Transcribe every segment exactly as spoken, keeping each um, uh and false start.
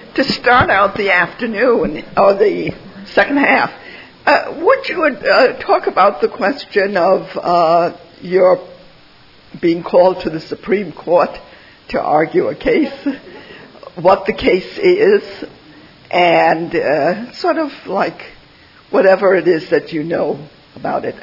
to start out the afternoon, or the second half, uh, would you uh, talk about the question of uh, your being called to the Supreme Court to argue a case, what the case is, and uh, sort of like whatever it is that you know about it?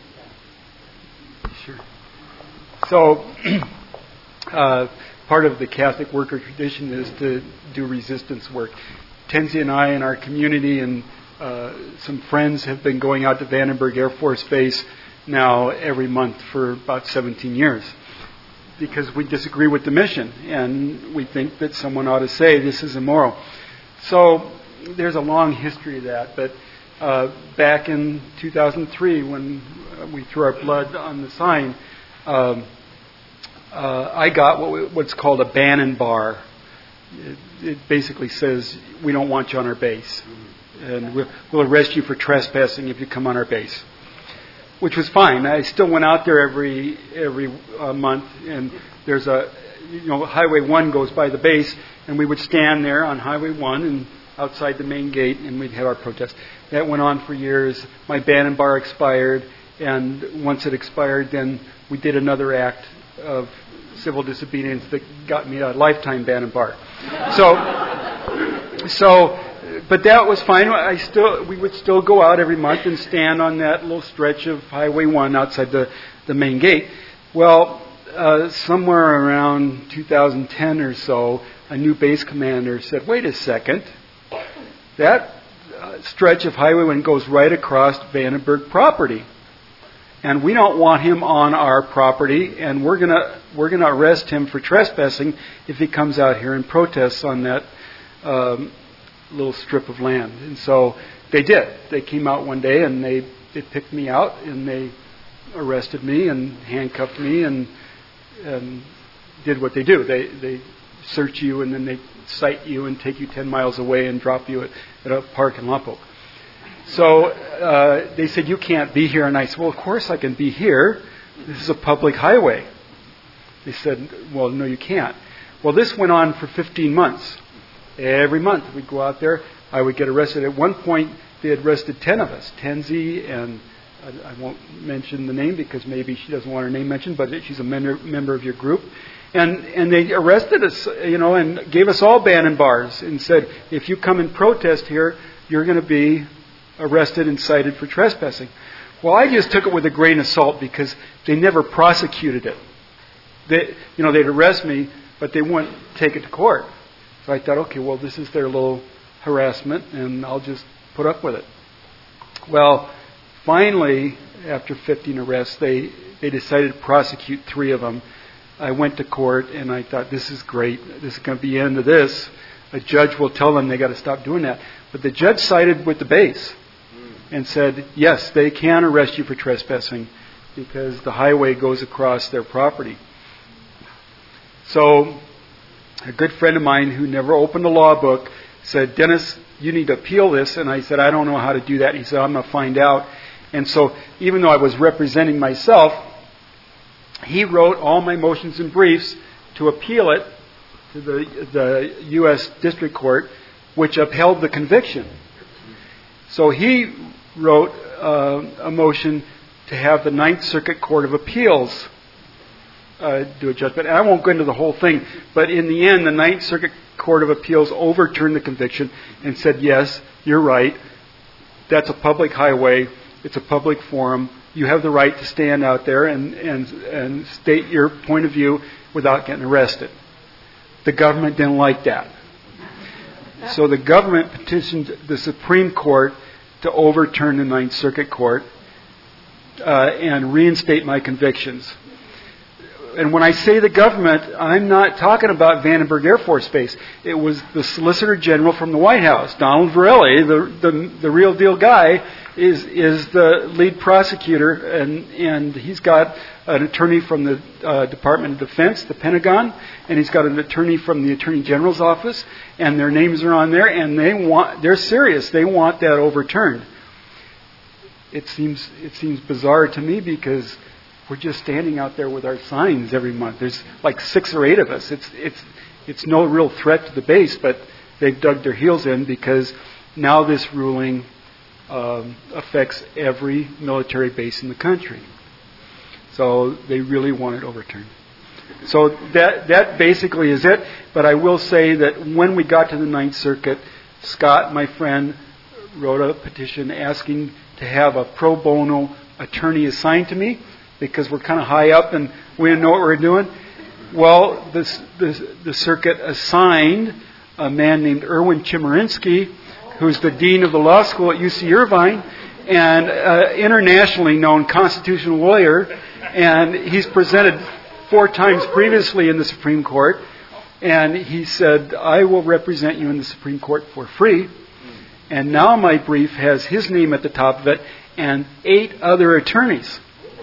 Sure. So, uh, part of the Catholic worker tradition is to do resistance work. Tenzi and I in our community and uh, some friends have been going out to Vandenberg Air Force Base now every month for about seventeen years because we disagree with the mission and we think that someone ought to say this is immoral. So there's a long history of that, but uh, back in two thousand three when we threw our blood on the sign, um, uh, I got what we, what's called a Bannon bar. It, it basically says we don't want you on our base, and we'll, we'll arrest you for trespassing if you come on our base, which was fine. I still went out there every every uh, month, and there's a, you know, Highway one goes by the base, and we would stand there on Highway one and outside the main gate, and we'd have our protest. That went on for years. My Bannon bar expired, and once it expired, then we did another act of civil disobedience that got me a lifetime Bannon bar. So, so, but that was fine. I still, we would still go out every month and stand on that little stretch of Highway one outside the, the main gate. Well, uh, somewhere around two thousand ten or so, a new base commander said, "Wait a second, that uh, stretch of Highway one goes right across Vandenberg property, and we don't want him on our property, and we're gonna we're gonna arrest him for trespassing if he comes out here and protests on that um, little strip of land." And so they did. They came out one day and they, they picked me out and they arrested me and handcuffed me and and did what they do. They they search you and then they cite you and take you ten miles away and drop you at, at a park in Lompoc. So uh, they said, "You can't be here." And I said, "Well, of course I can be here. This is a public highway." They said, "Well, no, you can't." Well, this went on for fifteen months. Every month we'd go out there. I would get arrested. At one point, they had arrested ten of us. Tenzi, and I, I won't mention the name because maybe she doesn't want her name mentioned, but she's a member, member of your group. And and they arrested us, you know, and gave us all Bannon bars and said, "If you come and protest here, you're going to be arrested and cited for trespassing." Well, I just took it with a grain of salt because they never prosecuted it. They, you know, they'd arrest me, but they wouldn't take it to court. So I thought, okay, well, this is their little harassment, and I'll just put up with it. Well, finally, after fifteen arrests, they, they decided to prosecute three of them. I went to court, and I thought, this is great. This is going to be the end of this. A judge will tell them they got to stop doing that. But the judge sided with the base and said, yes, they can arrest you for trespassing because the highway goes across their property. So a good friend of mine who never opened a law book said, "Dennis, you need to appeal this." And I said, "I don't know how to do that." And he said, "I'm going to find out." And so even though I was representing myself, he wrote all my motions and briefs to appeal it to the, the U S District Court, which upheld the conviction. So he wrote uh, a motion to have the Ninth Circuit Court of Appeals uh, do a judgment. And I won't go into the whole thing, but in the end, the Ninth Circuit Court of Appeals overturned the conviction and said, yes, you're right. That's a public highway. It's a public forum. You have the right to stand out there and, and, and state your point of view without getting arrested. The government didn't like that. So the government petitioned the Supreme Court to overturn the Ninth Circuit Court uh, and reinstate my convictions. And when I say the government, I'm not talking about Vandenberg Air Force Base. It was the Solicitor General from the White House, Donald Verrilli, the, the, the real deal guy, is is the lead prosecutor, and, and he's got an attorney from the uh, Department of Defense, the Pentagon, and he's got an attorney from the Attorney General's office, and their names are on there, and they want they're serious. They want that overturned. It seems it seems bizarre to me because we're just standing out there with our signs every month. There's like six or eight of us. It's it's it's no real threat to the base, but they've dug their heels in because now this ruling um, affects every military base in the country. So they really want it overturned. So that that basically is it. But I will say that when we got to the Ninth Circuit, Scott, my friend, wrote a petition asking to have a pro bono attorney assigned to me because we're kind of high up and we didn't know what we were doing. Well, this, the, the circuit assigned a man named Erwin Chemerinsky, who's the dean of the law school at U C Irvine and uh, internationally known constitutional lawyer. And he's presented four times previously in the Supreme Court. And he said, I will represent you in the Supreme Court for free. And now my brief has his name at the top of it and eight other attorneys.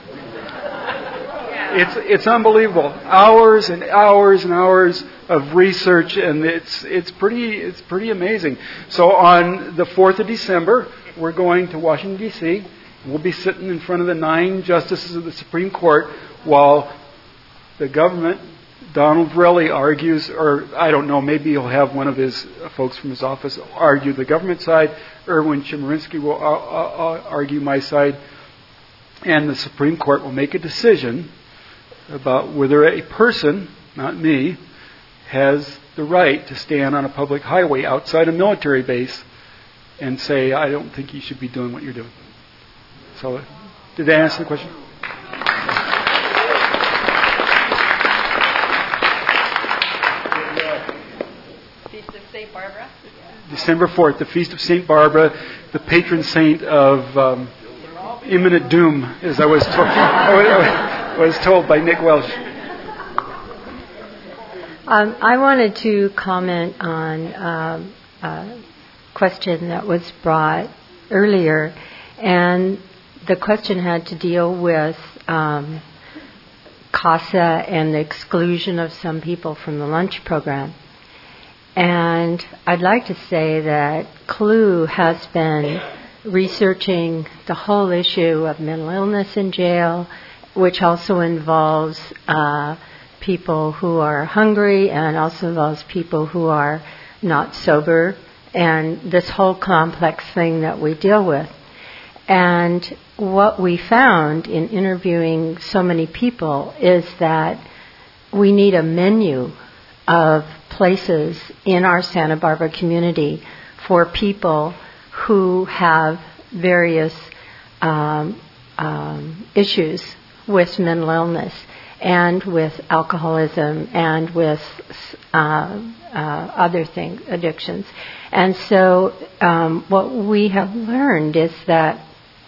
It's it's unbelievable. Hours and hours and hours of research, and it's it's pretty it's pretty amazing. So on the fourth of December, we're going to Washington, D C We'll be sitting in front of the nine justices of the Supreme Court while the government, Donald Verrilli, argues, or I don't know, maybe he'll have one of his folks from his office argue the government side. Erwin Chemerinsky will argue my side. And the Supreme Court will make a decision about whether a person, not me, has the right to stand on a public highway outside a military base and say, I don't think you should be doing what you're doing. So, did that answer the question? Feast of Saint Barbara? December fourth, the Feast of Saint Barbara, the patron saint of um, imminent doom, as I was told, I was told by Nick Welsh. Um, I wanted to comment on um, a question that was brought earlier, and the question had to deal with um, CASA and the exclusion of some people from the lunch program. And I'd like to say that C L U has been researching the whole issue of mental illness in jail, which also involves uh, people who are hungry and also involves people who are not sober, and this whole complex thing that we deal with. And what we found in interviewing so many people is that we need a menu of places in our Santa Barbara community for people who have various um, um, issues with mental illness and with alcoholism and with uh, uh, other things, addictions. And so um, what we have learned is that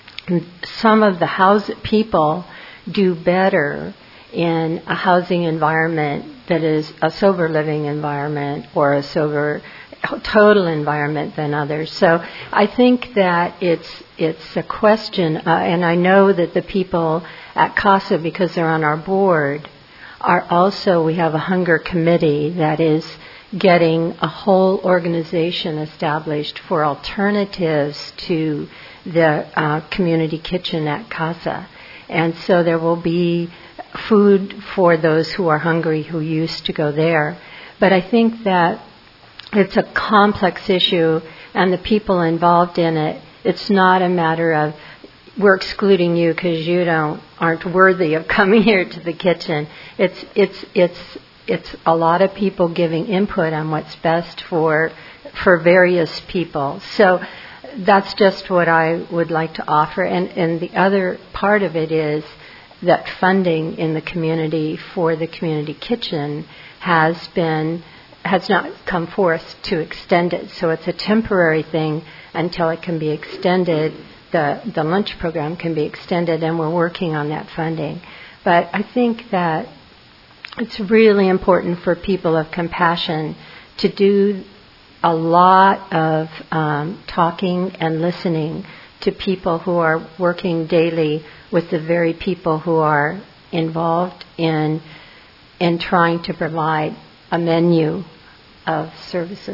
some of the house people do better in a housing environment that is a sober living environment or a sober total environment than others. So I think that it's it's a question, uh, and I know that the people at CASA, because they're on our board, are also, we have a hunger committee that is getting a whole organization established for alternatives to the uh, community kitchen at CASA. And so there will be food for those who are hungry who used to go there. But I think that it's a complex issue, and the people involved in it, it's not a matter of we're excluding you because you don't aren't worthy of coming here to the kitchen. It's it's it's it's a lot of people giving input on what's best for for various people. So that's just what I would like to offer. And and the other part of it is that funding in the community for the community kitchen has been has not come forth to extend it. So it's a temporary thing until it can be extended. The the lunch program can be extended, and we're working on that funding. But I think that it's really important for people of compassion to do a lot of um, talking and listening to people who are working daily with the very people who are involved in in trying to provide a menu of services.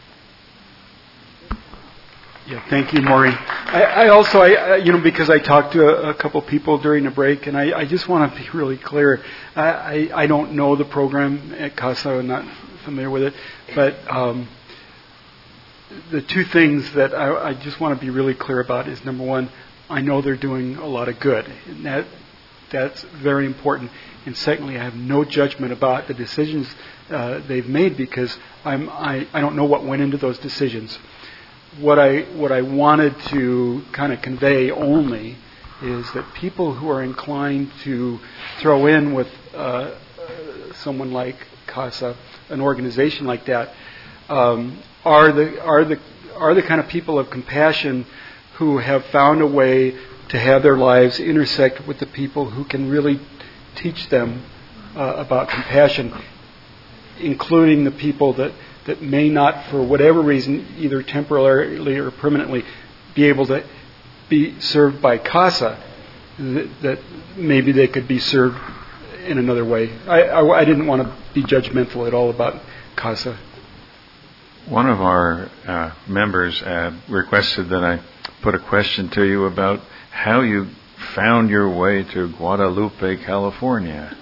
Yeah, thank you, Maureen. I, I also, I, you know, because I talked to a, a couple people during the break, and I, I just want to be really clear. I, I, I don't know the program at CASA. I'm not familiar with it, but um, the two things that I, I just want to be really clear about is, number one, I know they're doing a lot of good, and that that's very important. And secondly, I have no judgment about the decisions uh, they've made, because I'm, I, I don't know what went into those decisions. What I what I wanted to kind of convey only is that people who are inclined to throw in with uh, uh, someone like CASA, an organization like that, um, are the are the are the kind of people of compassion who have found a way to have their lives intersect with the people who can really teach them uh, about compassion, including the people that, that may not, for whatever reason, either temporarily or permanently, be able to be served by CASA, that, that maybe they could be served in another way. I, I, I didn't want to be judgmental at all about CASA. One of our uh, members uh, requested that I put a question to you about how you found your way to Guadalupe, California.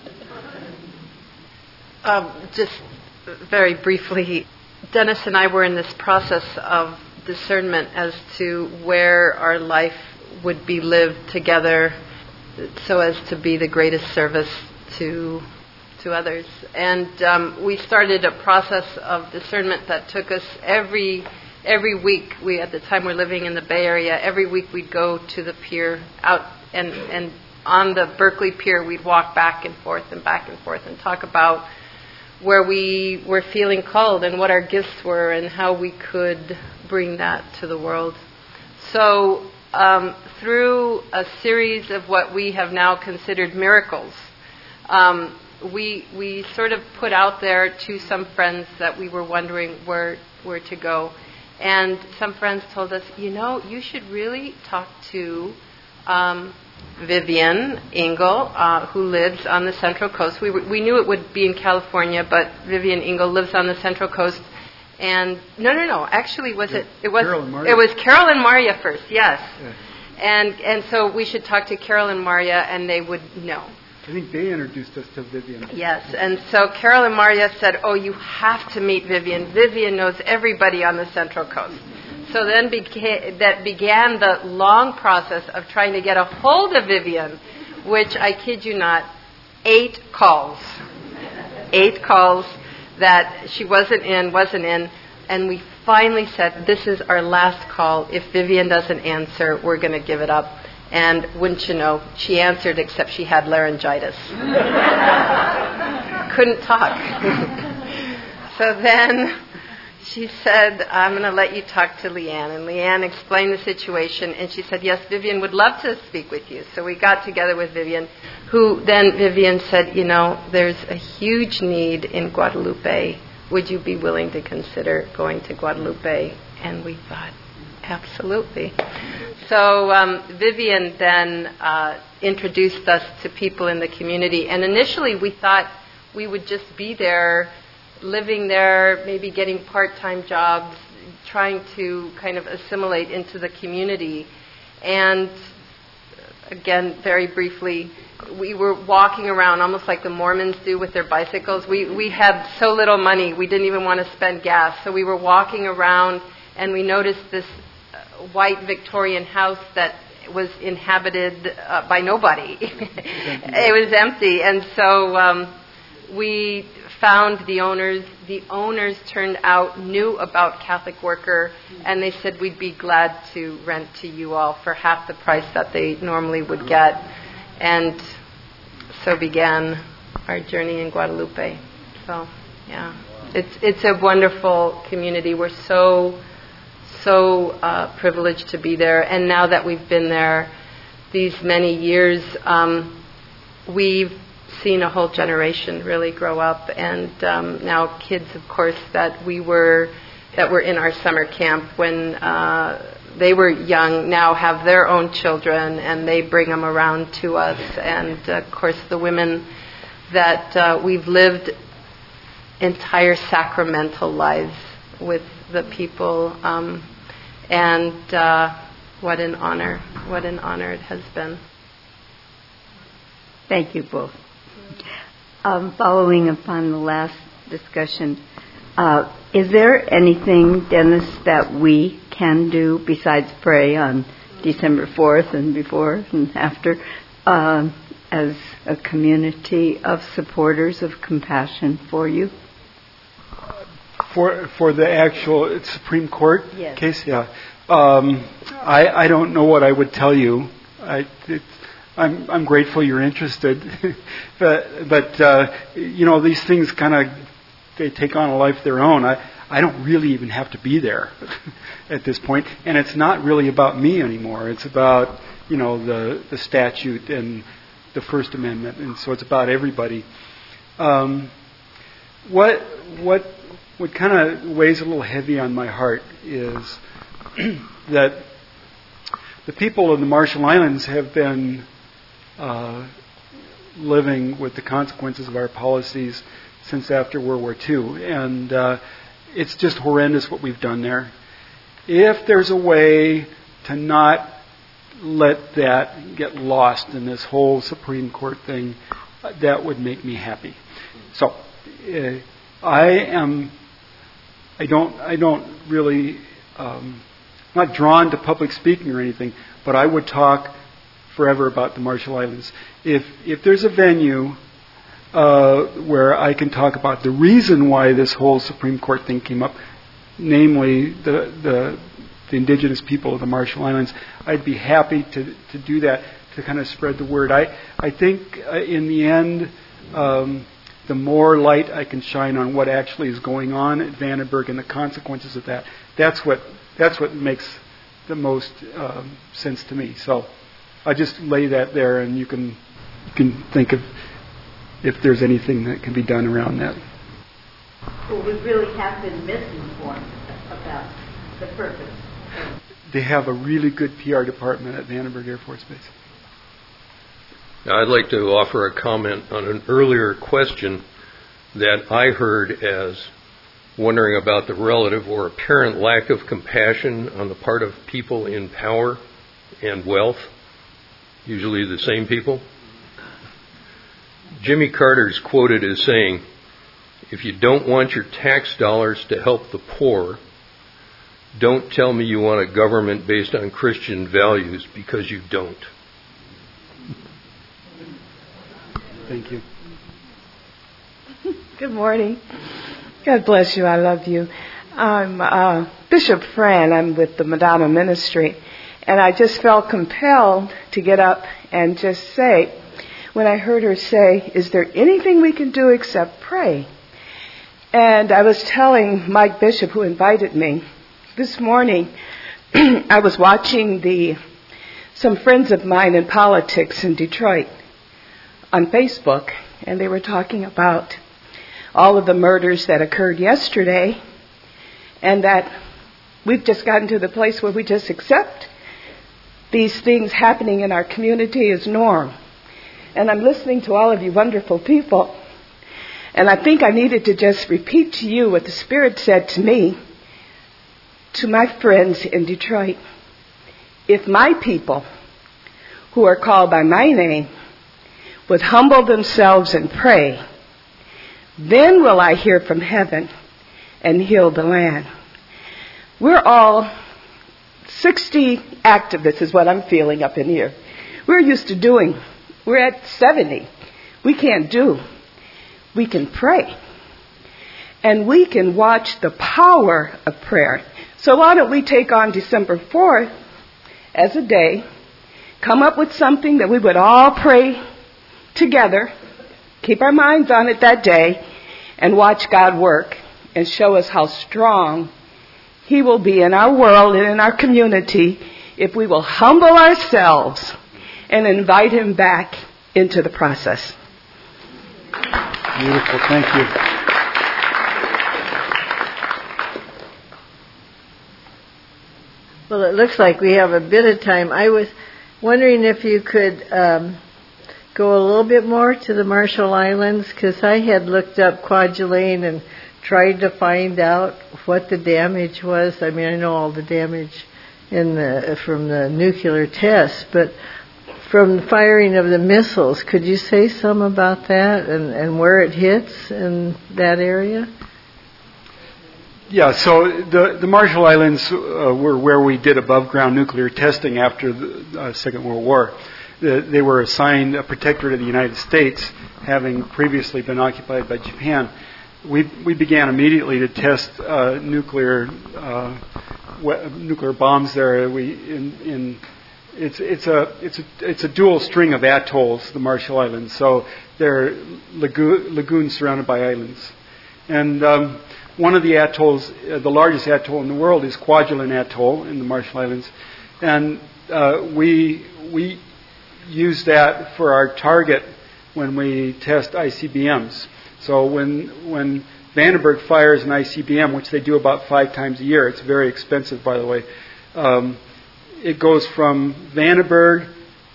Um, just very briefly, Dennis and I were in this process of discernment as to where our life would be lived together so as to be the greatest service to to others. And um, we started a process of discernment that took us every every week. We, at the time, we're living in the Bay Area. Every week we'd go to the pier out, and, and on the Berkeley Pier we'd walk back and forth and back and forth and talk about where we were feeling called and what our gifts were and how we could bring that to the world. So um, through a series of what we have now considered miracles, um, we we sort of put out there to some friends that we were wondering where where to go. And some friends told us, you know, you should really talk to um, Vivian Engel, uh, who lives on the Central Coast. We were, we knew it would be in California, but Vivian Engel lives on the Central Coast. And no, no, no. Actually, was it? It was. Carol and Maria. It was Carol and Maria first. Yes. Yeah. And and so we should talk to Carol and Maria, and they would know. I think they introduced us to Vivian. Yes, and so Carol and Maria said, oh, you have to meet Vivian. Vivian knows everybody on the Central Coast. So then beca- that began the long process of trying to get a hold of Vivian, which, I kid you not, eight calls. Eight calls that she wasn't in, wasn't in, and we finally said, this is our last call. If Vivian doesn't answer, we're going to give it up. And wouldn't you know, she answered, except she had laryngitis. Couldn't talk. So then she said, I'm going to let you talk to Leanne. And Leanne explained the situation, and she said, yes, Vivian would love to speak with you. So we got together with Vivian, who then Vivian said, you know, there's a huge need in Guadalupe. Would you be willing to consider going to Guadalupe? And we thought, absolutely. So um, Vivian then uh, introduced us to people in the community. And initially we thought we would just be there, living there, maybe getting part-time jobs, trying to kind of assimilate into the community. And again, very briefly, we were walking around almost like the Mormons do with their bicycles. We, we had so little money, we didn't even want to spend gas. So we were walking around, and we noticed this white Victorian house that was inhabited uh, by nobody. It was empty. And so um, we found the owners. The owners turned out, knew about Catholic Worker, and they said we'd be glad to rent to you all for half the price that they normally would get. And so began our journey in Guadalupe. So, yeah. It's it's a wonderful community. We're so so uh, privileged to be there. And now that we've been there these many years, um, we've seen a whole generation really grow up. And um, now kids, of course, that we were that were in our summer camp when uh, they were young now have their own children, and they bring them around to us. And uh, of course, the women that uh, we've lived entire sacramental lives with the people. Um, and uh, what an honor, what an honor it has been. Thank you both. Um, following upon the last discussion, Uh, is there anything, Dennis, that we can do besides pray on December fourth and before and after uh, as a community of supporters of compassion for you? For for the actual Supreme Court yes. case, yeah. Um, I I don't know what I would tell you. I it's, I'm I'm grateful you're interested, but but uh, you know, these things kind of they take on a life of their own. I I don't really even have to be there at this point, and it's not really about me anymore. It's about, you know, the the statute and the First Amendment, and so it's about everybody. Um, what what what kind of weighs a little heavy on my heart is that the people of the Marshall Islands have been uh, living with the consequences of our policies since after World War Two, and uh, it's just horrendous what we've done there. If there's a way to not let that get lost in this whole Supreme Court thing, that would make me happy. So, uh, I am. I don't. I don't really. Um, not drawn to public speaking or anything, but I would talk forever about the Marshall Islands. If if there's a venue uh, where I can talk about the reason why this whole Supreme Court thing came up, namely the the, the indigenous people of the Marshall Islands, I'd be happy to to do that, to kind of spread the word. I I think uh, in the end. Um, the more light I can shine on what actually is going on at Vandenberg and the consequences of that, that's what that's what makes the most um, sense to me. So I just lay that there, and you can you can think of if there's anything that can be done around that. Well, we really have been misinformed about the purpose. They have a really good P R department at Vandenberg Air Force Base. Now, I'd like to offer a comment on an earlier question that I heard as wondering about the relative or apparent lack of compassion on the part of people in power and wealth, usually the same people. Jimmy Carter's quoted as saying, "If you don't want your tax dollars to help the poor, don't tell me you want a government based on Christian values, because you don't." Thank you. Good morning. God bless you. I love you. I'm uh, Bishop Fran. I'm with the Madonna Ministry. And I just felt compelled to get up and just say, when I heard her say, is there anything we can do except pray? And I was telling Mike Bishop, who invited me, this morning, I was watching the some friends of mine in politics in Detroit on Facebook, and they were talking about all of the murders that occurred yesterday, and that we've just gotten to the place where we just accept these things happening in our community as norm. And I'm listening to all of you wonderful people, and I think I needed to just repeat to you what the Spirit said to me, to my friends in Detroit. If my people, who are called by my name, would humble themselves and pray, then will I hear from heaven and heal the land. We're all sixty activists is what I'm feeling up in here. We're used to doing. We're at seventy. We can't do. We can pray. And we can watch the power of prayer. So why don't we take on December fourth as a day, come up with something that we would all pray together, keep our minds on it that day, and watch God work and show us how strong He will be in our world and in our community if we will humble ourselves and invite Him back into the process. Beautiful. Thank you. Well, it looks like we have a bit of time. I was wondering if you could um, go a little bit more to the Marshall Islands, because I had looked up Kwajalein and tried to find out what the damage was. I mean, I know all the damage in the from the nuclear tests, but from the firing of the missiles, could you say some about that and, and where it hits in that area? Yeah, so the, the Marshall Islands uh, were where we did above-ground nuclear testing after the uh, Second World War. The, they were assigned a protectorate of the United States, having previously been occupied by Japan. We we began immediately to test uh, nuclear uh, we, nuclear bombs there. We in, in it's it's a it's a it's a dual string of atolls, the Marshall Islands. So they're lagoon, lagoons surrounded by islands, and um, one of the atolls, uh, the largest atoll in the world, is Kwajalein Atoll in the Marshall Islands, and uh, we we use that for our target when we test I C B Ms. So when when Vandenberg fires an I C B M, which they do about five times a year, it's very expensive, by the way. Um, it goes from Vandenberg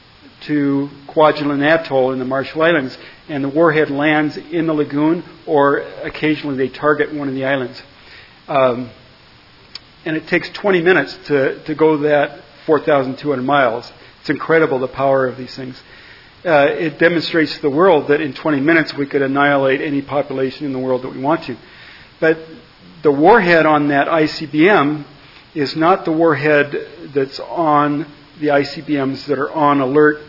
to Kwajalein Atoll in the Marshall Islands, and the warhead lands in the lagoon, or occasionally they target one of the islands. Um, and it takes twenty minutes to, to go that four thousand two hundred miles. It's incredible, the power of these things. Uh, it demonstrates to the world that in twenty minutes we could annihilate any population in the world that we want to. But the warhead on that I C B M is not the warhead that's on the I C B Ms that are on alert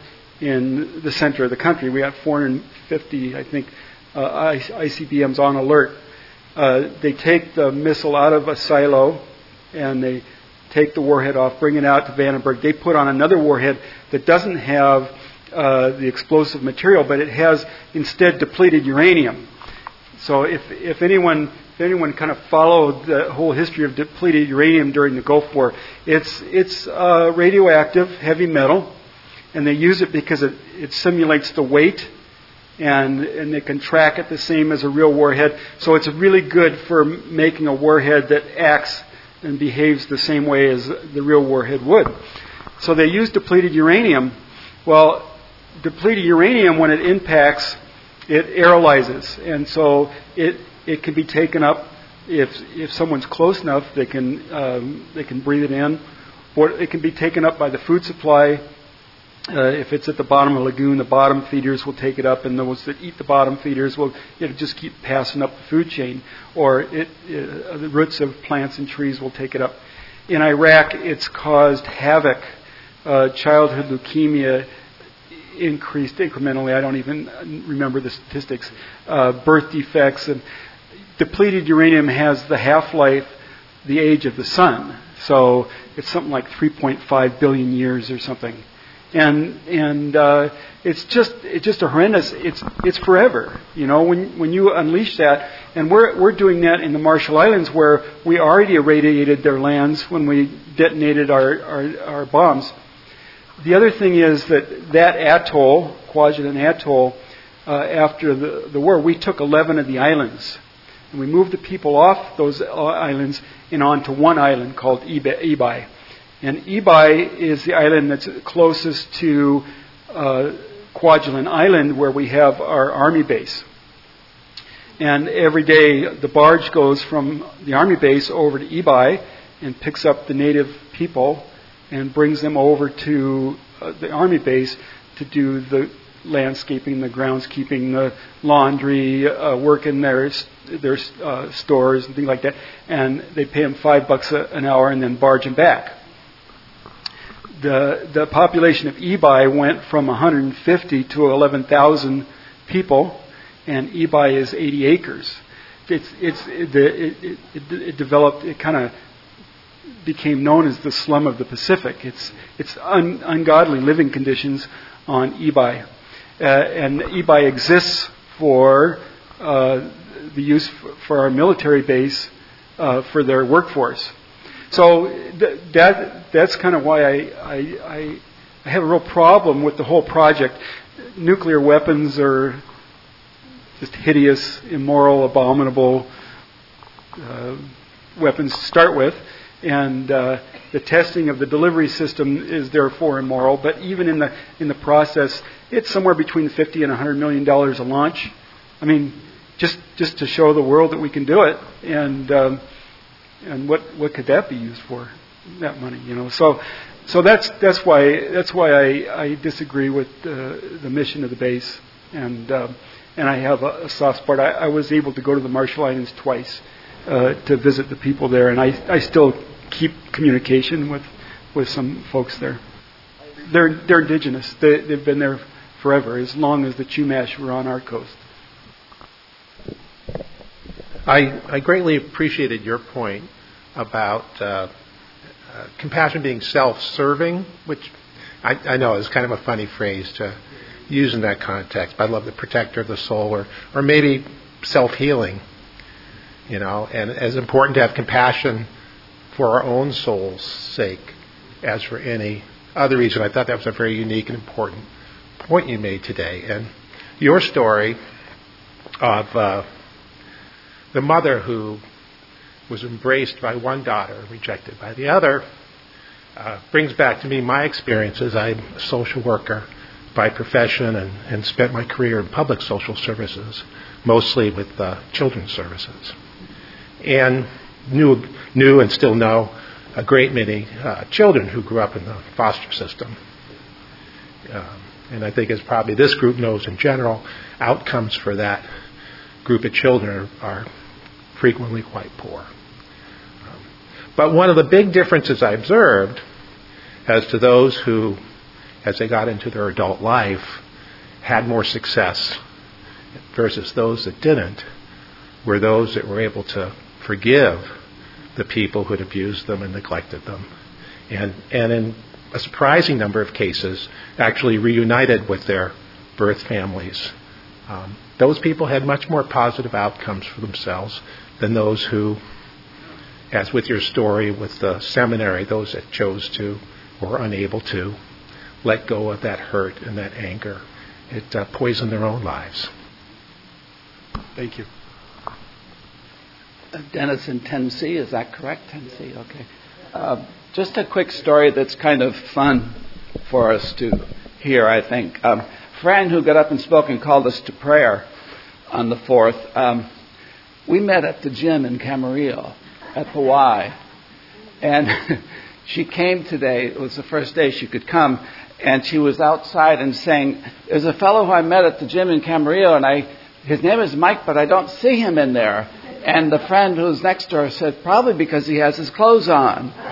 in the center of the country. We have four hundred fifty, I think, uh, I C B Ms on alert. Uh, they take the missile out of a silo and they take the warhead off, bring it out to Vandenberg. They put on another warhead that doesn't have uh, the explosive material, but it has instead depleted uranium. So if if anyone if anyone kind of followed the whole history of depleted uranium during the Gulf War, it's it's uh, radioactive heavy metal, and they use it because it, it simulates the weight, and and they can track it the same as a real warhead. So it's really good for making a warhead that acts and behaves the same way as the real warhead would. So they use depleted uranium. Well, depleted uranium, when it impacts, it aerolyzes, and so it it can be taken up. If if someone's close enough, they can um, they can breathe it in, or it can be taken up by the food supply. Uh, if it's at the bottom of the lagoon, the bottom feeders will take it up, and those that eat the bottom feeders will it'll just keep passing up the food chain, or it, it, uh, the roots of plants and trees will take it up. In Iraq, it's caused havoc. Uh, childhood leukemia increased incrementally. I don't even remember the statistics. Uh, birth defects, and depleted uranium has the half-life, the age of the sun. So it's something like three point five billion years or something. And and uh, it's just it's just a horrendous. It's it's forever. You know, when when you unleash that, and we're we're doing that in the Marshall Islands, where we already irradiated their lands when we detonated our our, our bombs. The other thing is that that atoll, Kwajalein Atoll, uh, after the the war, we took eleven of the islands, and we moved the people off those islands and onto one island called Ebi. And Ebi is the island that's closest to uh, Kwajalein Island, where we have our army base. And every day the barge goes from the army base over to Ebi and picks up the native people and brings them over to uh, the army base to do the landscaping, the groundskeeping, the laundry, uh, work in their their uh, stores and things like that. And they pay them five bucks a, an hour and then barge them back. The the population of Ebi went from one hundred fifty to eleven thousand people, and Ebi is eighty acres. It's it's it it, it, it, it developed. It kind of became known as the slum of the Pacific. It's it's un, ungodly living conditions on Ebi, uh, and Ebi exists for uh, the use f- for our military base uh, for their workforce. So th- that that's kind of why I, I, I I have a real problem with the whole project. Nuclear weapons are just hideous, immoral, abominable uh, weapons to start with, and uh, the testing of the delivery system is therefore immoral. But even in the in the process, it's somewhere between fifty and a hundred million dollars a launch. I mean, just just to show the world that we can do it, and. Um, And what, what could that be used for? That money, you know. So, so that's that's why that's why I, I disagree with uh, the mission of the base, and uh, and I have a, a soft spot. I, I was able to go to the Marshall Islands twice, uh, to visit the people there, and I, I still keep communication with, with some folks there. They're they're indigenous. They, they've been there forever, as long as the Chumash were on our coast. I, I greatly appreciated your point about uh, uh, compassion being self-serving, which I, I know is kind of a funny phrase to use in that context. But I love the protector of the soul, or or maybe self-healing. You know, and as important to have compassion for our own soul's sake as for any other reason. I thought that was a very unique and important point you made today. And your story of uh, the mother who was embraced by one daughter, rejected by the other, uh, brings back to me my experiences. I'm a social worker by profession and, and spent my career in public social services, mostly with uh, children's services. And knew, knew and still know a great many uh, children who grew up in the foster system. Um, and I think, as probably this group knows in general, outcomes for that group of children are, are frequently quite poor. Um, but one of the big differences I observed as to those who, as they got into their adult life, had more success versus those that didn't, were those that were able to forgive the people who had abused them and neglected them. And, and in a surprising number of cases, actually reunited with their birth families. Um, those people had much more positive outcomes for themselves than those who, as with your story with the seminary, those that chose to or were unable to let go of that hurt and that anger. It uh, poisoned their own lives. Thank you. Dennis in Tennessee, is that correct? Tennessee, okay. Uh, just a quick story that's kind of fun for us to hear, I think. Um, Fran, who got up and spoke and called us to prayer on the fourth, um, we met at the gym in Camarillo at the Y. And she came today. It was the first day she could come. And she was outside and saying, there's a fellow who I met at the gym in Camarillo, and I, his name is Mike, but I don't see him in there. And the friend who's next to her said, probably because he has his clothes on. So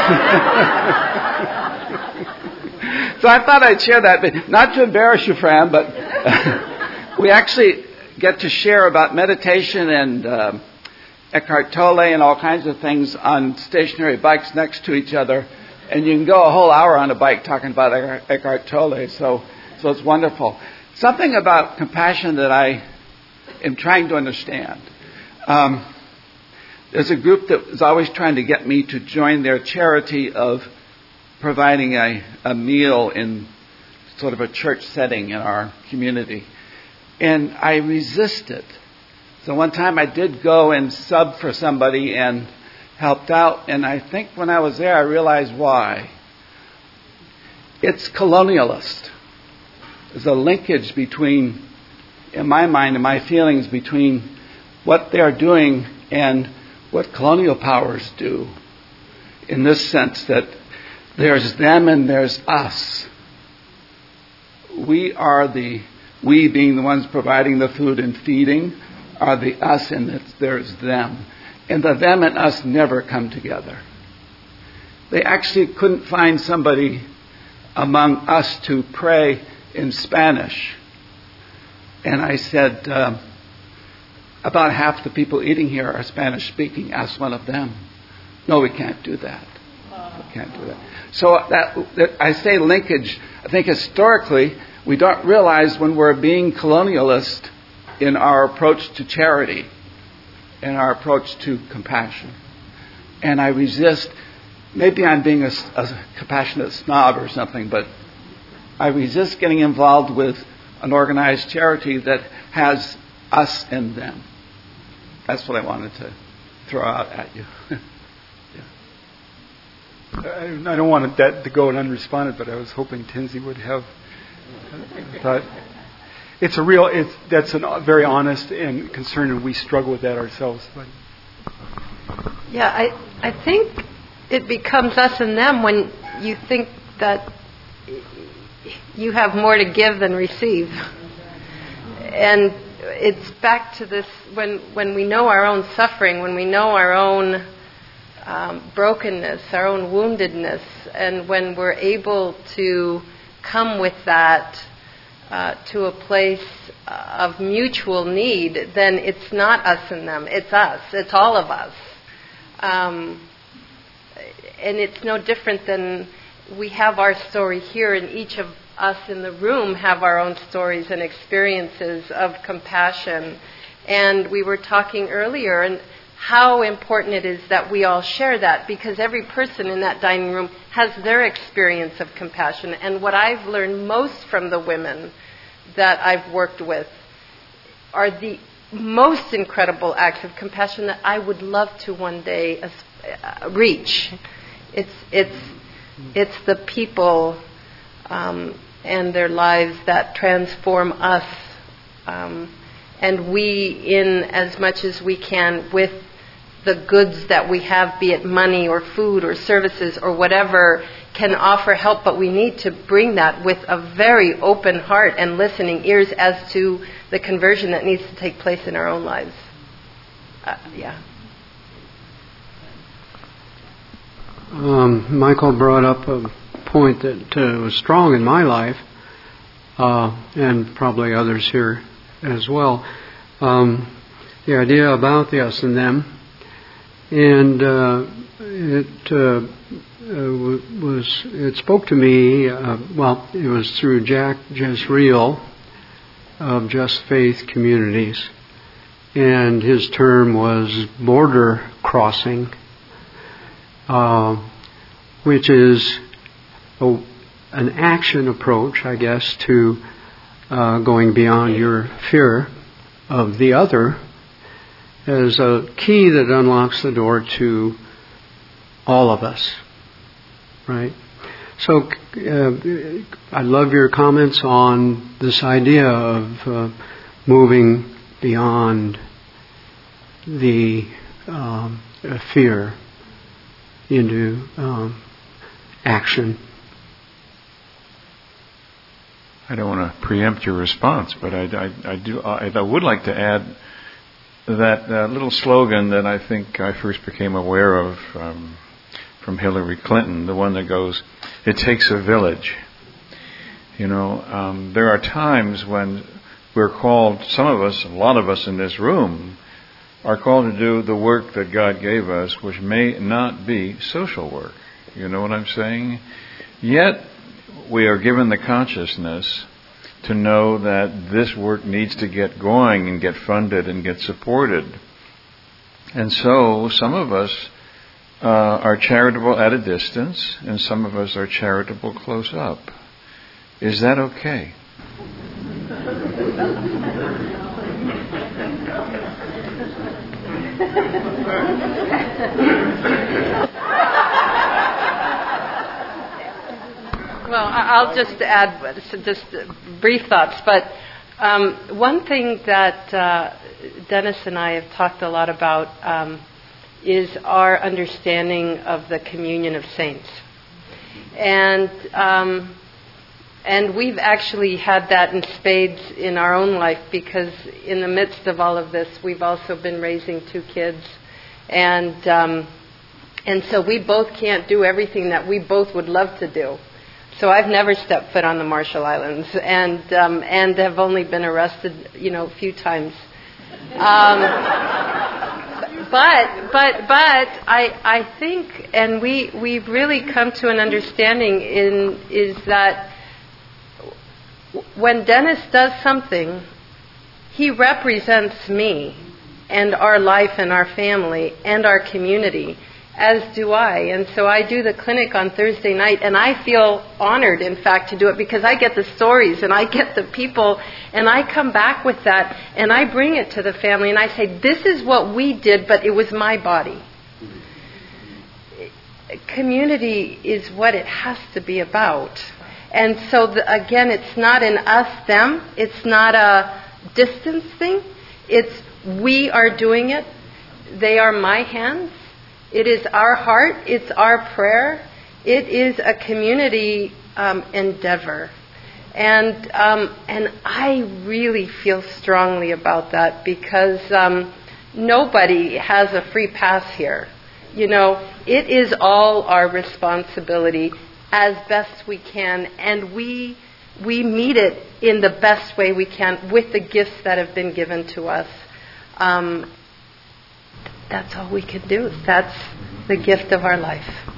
I thought I'd share that, but not to embarrass you, Fran, but we actually get to share about meditation and um, Eckhart Tolle and all kinds of things on stationary bikes next to each other. And you can go a whole hour on a bike talking about Eckhart Tolle, so so it's wonderful. Something about compassion that I am trying to understand. Um, there's a group that is always trying to get me to join their charity of providing a, a meal in sort of a church setting in our community. And I resist it. So one time I did go and sub for somebody and helped out. And I think when I was there, I realized why. It's colonialist. There's a linkage between, in my mind and my feelings, between what they're doing and what colonial powers do, in this sense that there's them and there's us. We are the, we being the ones providing the food and feeding, are the us and it's, there's them. And the them and us never come together. They actually couldn't find somebody among us to pray in Spanish. And I said, uh, about half the people eating here are Spanish speaking. Ask one of them. No, we can't do that. We can't do that. So that, that I say linkage. I think historically we don't realize when we're being colonialist in our approach to charity, in our approach to compassion. And I resist. Maybe I'm being a, a compassionate snob or something, but I resist getting involved with an organized charity that has us and them. That's what I wanted to throw out at you. I, I don't want that to go unresponded, but I was hoping Tinsy would have thought. It's a real, it's, that's a very honest and concern, and we struggle with that ourselves. But. Yeah, I, I think it becomes us and them when you think that you have more to give than receive. And it's back to this, when, when we know our own suffering, when we know our own um, brokenness, our own woundedness, and when we're able to come with that uh, to a place of mutual need, then it's not us and them, it's us, it's all of us. Um, and it's no different than we have our story here, and each of us in the room have our own stories and experiences of compassion. And we were talking earlier and how important it is that we all share that, because every person in that dining room has their experience of compassion. And what I've learned most from the women that I've worked with are the most incredible acts of compassion that I would love to one day uh, reach. It's it's it's the people um, and their lives that transform us, um, and we, in as much as we can, with the goods that we have, be it money or food or services or whatever, can offer help, but we need to bring that with a very open heart and listening ears as to the conversion that needs to take place in our own lives. Uh, yeah. Um, Michael brought up a point that uh, was strong in my life, uh, and probably others here as well. Um, the idea about the us and them, and uh, it uh, uh, was it spoke to me. Uh, well, it was through Jack Jezreel of Just Faith Communities, and his term was border crossing, uh, which is a, an action approach, I guess, to uh, going beyond your fear of the other, as a key that unlocks the door to all of us, right? So uh, I love your comments on this idea of uh, moving beyond the um, fear into um, action. I don't want to preempt your response, but I, I, I do. I, I would like to add that uh, little slogan that I think I first became aware of um, from Hillary Clinton, the one that goes, "It takes a village." You know, um, there are times when we're called, some of us, a lot of us in this room, are called to do the work that God gave us, which may not be social work. You know what I'm saying? Yet, we are given the consciousness to know that this work needs to get going and get funded and get supported. And so, some of us uh, are charitable at a distance, and some of us are charitable close up. Is that okay? Well, I'll just add just brief thoughts, but um, one thing that uh, Dennis and I have talked a lot about um, is our understanding of the communion of saints. And um, and we've actually had that in spades in our own life, because in the midst of all of this, we've also been raising two kids. And um, and so we both can't do everything that we both would love to do. So I've never stepped foot on the Marshall Islands, and um, and have only been arrested, you know, a few times. Um, but but but I I think, and we we've really come to an understanding in is that when Dennis does something, he represents me and our life and our family and our community, as do I. And so I do the clinic on Thursday night, and I feel honored, in fact, to do it, because I get the stories and I get the people, and I come back with that and I bring it to the family and I say, this is what we did, but it was my body. Community is what it has to be about. And so, the, again, it's not an us, them. It's not a distance thing. It's we are doing it. They are my hands. It is our heart. It's our prayer. It is a community um, endeavor. And um, and I really feel strongly about that because um, nobody has a free pass here. You know, it is all our responsibility as best we can, and we we meet it in the best way we can with the gifts that have been given to us. Um, that's all we can do. That's the gift of our life.